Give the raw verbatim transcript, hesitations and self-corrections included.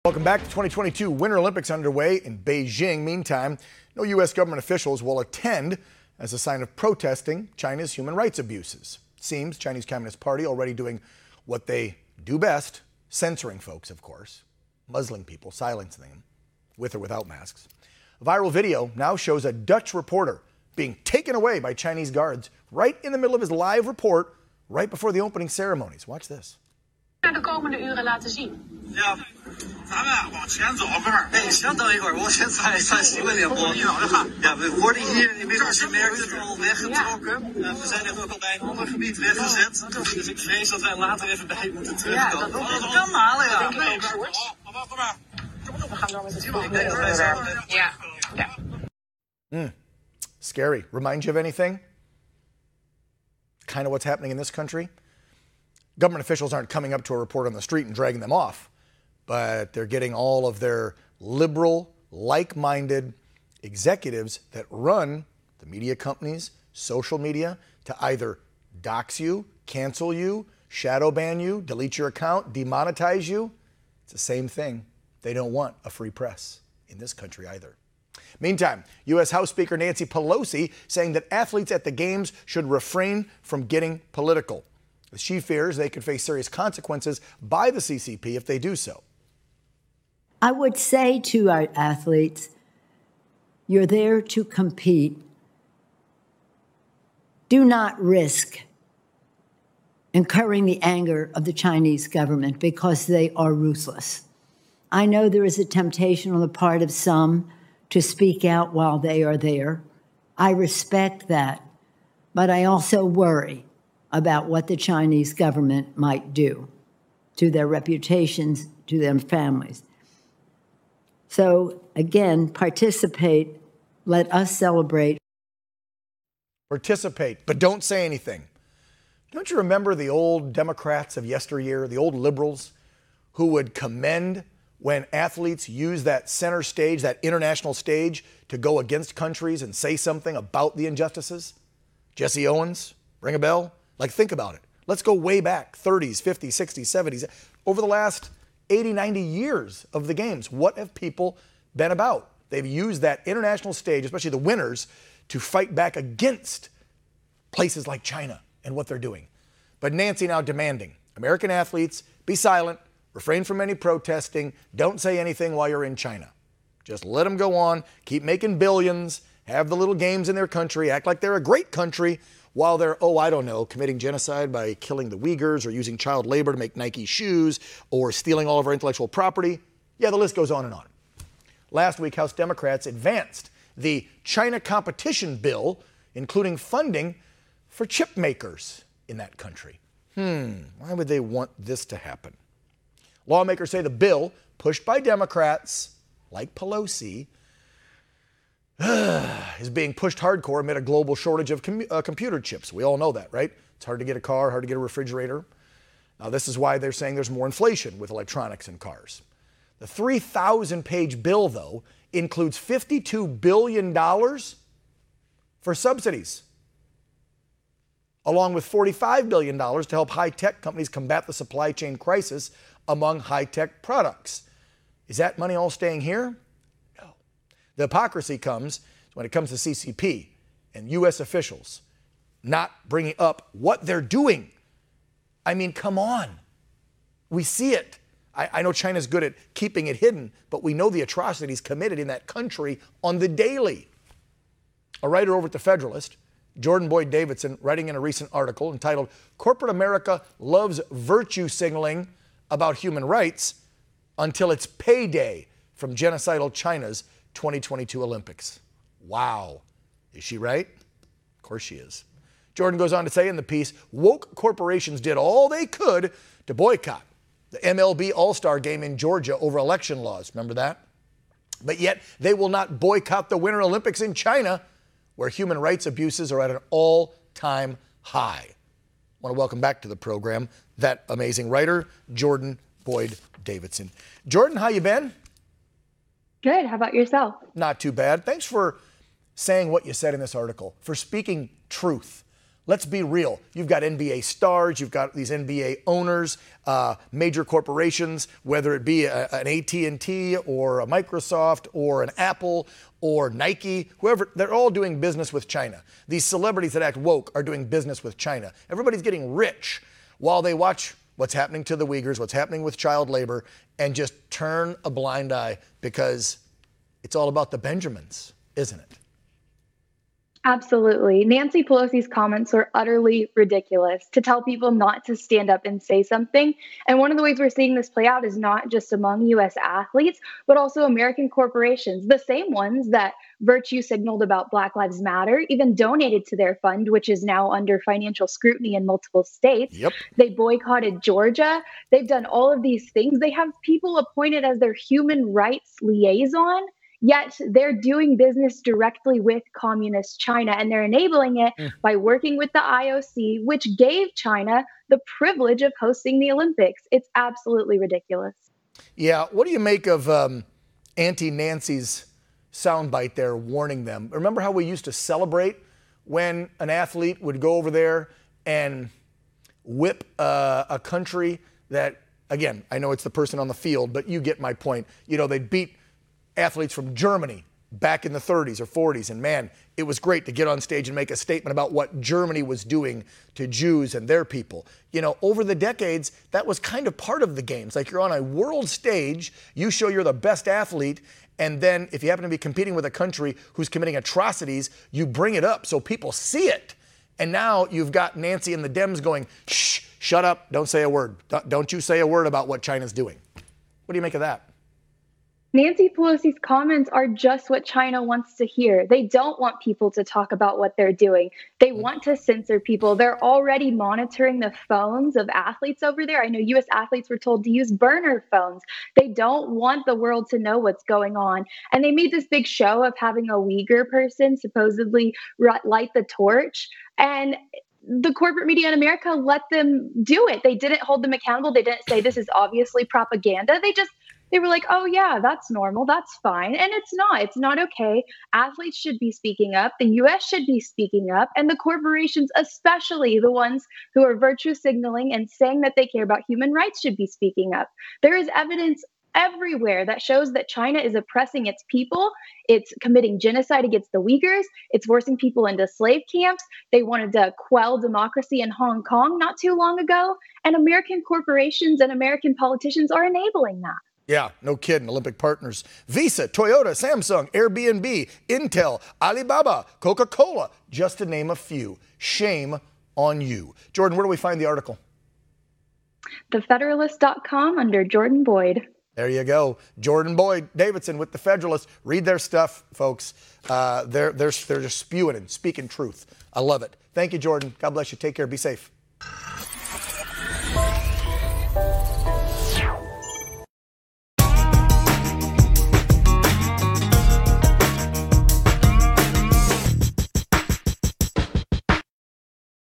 Welcome back to twenty twenty-two Winter Olympics underway in Beijing. Meantime, no U S government officials will attend as a sign of protesting China's human rights abuses. It seems Chinese Communist Party already doing what they do best, censoring folks, of course, muzzling people, silencing them, with or without masks. A viral video now shows a Dutch reporter being taken away by Chinese guards right in the middle of his live report, right before the opening ceremonies. Watch this. De komende uren laten zien. Ja, 咱们往前走，哥们儿。哎，行，等一会儿，我先擦一擦新闻联播。Ja, we worden hier inmiddels in Merkdorp al weggetrokken. Ja. Uh, we zijn net ook al bij een ander gebied weggezet. Dus ik vrees dat wij later even bij moeten terugkomen. Ja, dat, dat kan halen, ja. Denk ik ook, wacht maar. We gaan door met het volgende. Ja, ja. Mm. Scary. Remind you of anything? Kind of what's happening in this country? Government officials aren't coming up to a reporter on the street and dragging them off, but they're getting all of their liberal, like-minded executives that run the media companies, social media, to either dox you, cancel you, shadow ban you, delete your account, demonetize you. It's the same thing. They don't want a free press in this country either. Meantime, U S House Speaker Nancy Pelosi saying that athletes at the games should refrain from getting political. She fears they could face serious consequences by the C C P if they do so. I would say to our athletes, you're there to compete. Do not risk incurring the anger of the Chinese government because they are ruthless. I know there is a temptation on the part of some to speak out while they are there. I respect that, but I also worry about what the Chinese government might do to their reputations, to their families. So, again, participate. Let us celebrate. Participate, but don't say anything. Don't you remember the old Democrats of yesteryear, the old liberals, who would commend when athletes use that center stage, that international stage, to go against countries and say something about the injustices? Jesse Owens, ring a bell? Like, think about it. Let's go way back, thirties, fifties, sixties, seventies. Over the last eighty, ninety years of the games, what have people been about? They've used that international stage, especially the winners, to fight back against places like China and what they're doing. But Nancy now demanding American athletes be silent, refrain from any protesting, don't say anything while you're in China. Just let them go on, keep making billions, have the little games in their country, act like they're a great country, while they're, oh, I don't know, committing genocide by killing the Uyghurs or using child labor to make Nike shoes or stealing all of our intellectual property. Yeah, the list goes on and on. Last week, House Democrats advanced the China competition bill, including funding for chip makers in that country. Hmm, why would they want this to happen? Lawmakers say the bill, pushed by Democrats like Pelosi, is being pushed hardcore amid a global shortage of com- uh, computer chips. We all know that, right? It's hard to get a car, hard to get a refrigerator. Now, this is why they're saying there's more inflation with electronics in cars. The three thousand page bill, though, includes fifty-two billion dollars for subsidies, along with forty-five billion dollars to help high-tech companies combat the supply chain crisis among high-tech products. Is that money all staying here? The hypocrisy comes when it comes to C C P and U S officials not bringing up what they're doing. I mean, come on. We see it. I, I know China's good at keeping it hidden, but we know the atrocities committed in that country on the daily. A writer over at The Federalist, Jordan Boyd Davidson, writing in a recent article entitled, "Corporate America Loves Virtue Signaling About Human Rights Until It's Payday from Genocidal China's twenty twenty-two Olympics." Wow. Is she right? Of course she is. Jordan goes on to say in the piece, woke corporations did all they could to boycott the M L B All-Star game in Georgia over election laws. Remember that? But yet they will not boycott the Winter Olympics in China, where human rights abuses are at an all-time high. I want to welcome back to the program that amazing writer, Jordan Boyd Davidson. Jordan, how you been? Good. How about yourself? Not too bad. Thanks for saying what you said in this article, for speaking truth let's be real. You've got N B A stars, you've got these N B A owners, uh, major corporations, whether it be a, an A T and T or a Microsoft or an Apple or Nike, whoever, they're all doing business with China. These celebrities that act woke are doing business with China. Everybody's getting rich while they watch what's happening to the Uyghurs, what's happening with child labor, and just turn a blind eye because it's all about the Benjamins, isn't it? Absolutely. Nancy Pelosi's comments were utterly ridiculous to tell people not to stand up and say something. And one of the ways we're seeing this play out is not just among U S athletes, but also American corporations, the same ones that virtue signaled about Black Lives Matter, even donated to their fund, which is now under financial scrutiny in multiple states. Yep. They boycotted Georgia. They've done all of these things. They have people appointed as their human rights liaison. Yet they're doing business directly with communist China, and they're enabling it mm. by working with the I O C, which gave China the privilege of hosting the Olympics. It's absolutely ridiculous. Yeah. What do you make of um, Auntie Nancy's soundbite there warning them? Remember how we used to celebrate when an athlete would go over there and whip uh, a country that, again, I know it's the person on the field, but you get my point. You know, they'd beat athletes from Germany back in the thirties or forties. And man, it was great to get on stage and make a statement about what Germany was doing to Jews and their people. You know, over the decades, that was kind of part of the games. Like you're on a world stage, you show you're the best athlete, and then if you happen to be competing with a country who's committing atrocities, you bring it up so people see it. And now you've got Nancy and the Dems going, shh, shut up, don't say a word. Don't you say a word about what China's doing. What do you make of that? Nancy Pelosi's comments are just what China wants to hear. They don't want people to talk about what they're doing. They want to censor people. They're already monitoring the phones of athletes over there. I know U S athletes were told to use burner phones. They don't want the world to know what's going on. And they made this big show of having a Uyghur person supposedly light the torch. And the corporate media in America let them do it. They didn't hold them accountable. They didn't say this is obviously propaganda. They just They were like, oh, yeah, that's normal. That's fine. And it's not. It's not okay. Athletes should be speaking up. The U S should be speaking up. And the corporations, especially the ones who are virtue signaling and saying that they care about human rights, should be speaking up. There is evidence everywhere that shows that China is oppressing its people. It's committing genocide against the Uyghurs. It's forcing people into slave camps. They wanted to quell democracy in Hong Kong not too long ago. And American corporations and American politicians are enabling that. Yeah, no kidding. Olympic partners. Visa, Toyota, Samsung, Airbnb, Intel, Alibaba, Coca-Cola, just to name a few. Shame on you. Jordan, where do we find the article? the federalist dot com under Jordan Boyd. There you go. Jordan Boyd Davidson with The Federalist. Read their stuff, folks. Uh, they're, they're, they're just spewing and speaking truth. I love it. Thank you, Jordan. God bless you. Take care. Be safe.